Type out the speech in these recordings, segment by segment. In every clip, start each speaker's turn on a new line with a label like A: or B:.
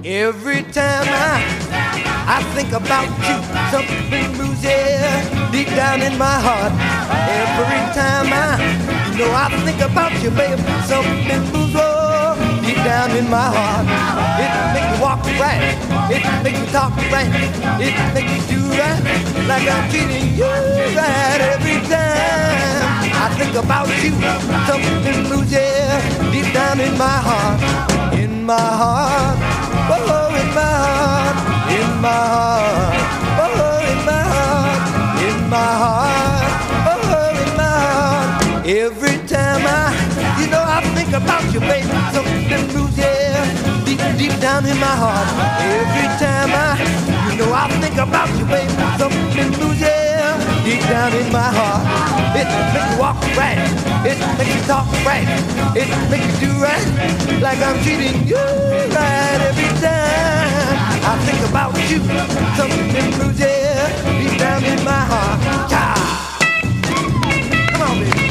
A: Every time I think about you, something moves, yeah, deep down in my heart. Every time I think about you, babe, something moves, oh, deep down in my heart. It makes me walk right, it makes me talk right, it makes me do right, like I'm treating you right. Every time I think about you, something moves, yeah, deep down in my heart, in my heart. Oh, in my heart, in my heart, oh, in my heart, in my heart, oh, in my heart. Every time I think about you, baby, something moves, yeah, deep, deep down in my heart. Every time I think about you, baby, something moves, yeah, deep down in my heart. It makes me walk right, it makes me talk right, it makes me do right, like I'm treating you right. Every time I think about you, something moves, yeah, deep down in my heart. Child. Come on, baby.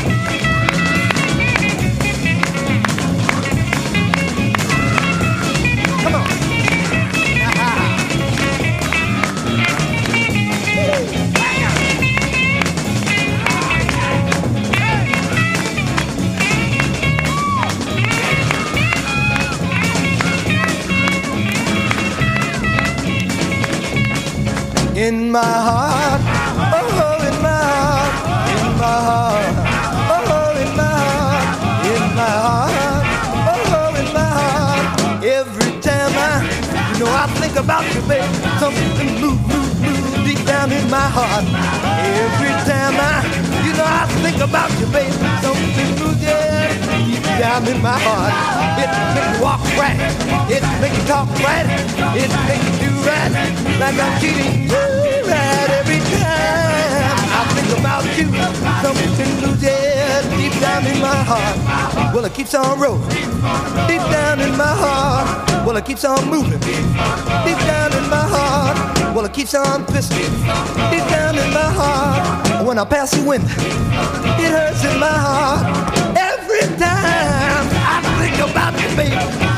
A: Come on. In my heart, oh, in my heart, in my heart, oh, in my heart, in my heart, oh, in my heart. Every time I think about you, baby, something move deep down in my heart. Every time I think about you, baby, something moves, yeah, deep down in my heart. It makes me walk right, it makes me talk right, it makes me do right, like I'm treating you right. Every time I think about you, something moves, yeah, deep down in my heart. Well, it keeps on rolling, deep down in my heart. Well, it keeps on moving, deep down in my heart. Well, it keeps on twisting, deep down in my heart. When I pass the window, it hurts in my heart. Every time I think about you, baby,